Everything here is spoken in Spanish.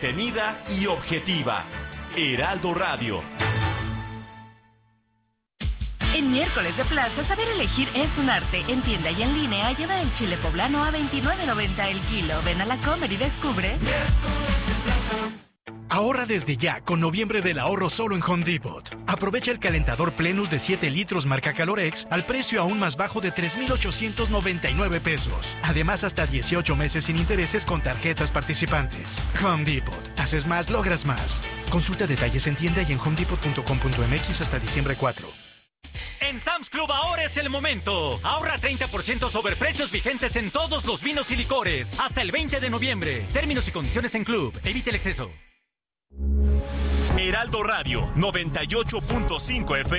Tenida y objetiva. Heraldo Radio. En miércoles de plaza, saber elegir es un arte. En tienda y en línea, lleva el chile poblano a $29.90 el kilo. Ven a la Comer y descubre. Ahorra desde ya con noviembre del ahorro solo en Home Depot. Aprovecha el calentador Plenus de 7 litros marca Calorex al precio aún más bajo de $3,899 pesos. Además, hasta 18 meses sin intereses con tarjetas participantes. Home Depot. Haces más, logras más. Consulta detalles en tienda y en homedepot.com.mx hasta diciembre 4. En Sam's Club ahora es el momento. Ahorra 30% sobre precios vigentes en todos los vinos y licores. Hasta el 20 de noviembre. Términos y condiciones en Club. Evite el exceso. Heraldo Radio 98.5 FM.